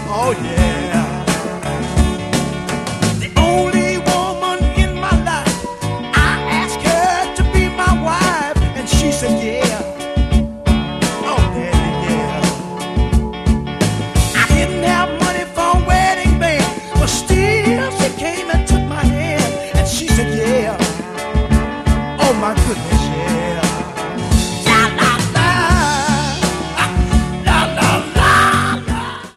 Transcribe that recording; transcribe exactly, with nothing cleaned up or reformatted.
Oh yeah. The only woman in my life, I asked her to be my wife, and she said yeah. Oh yeah, yeah. I didn't have money for a wedding band, but still she came and took my hand, and she said yeah. Oh my goodness.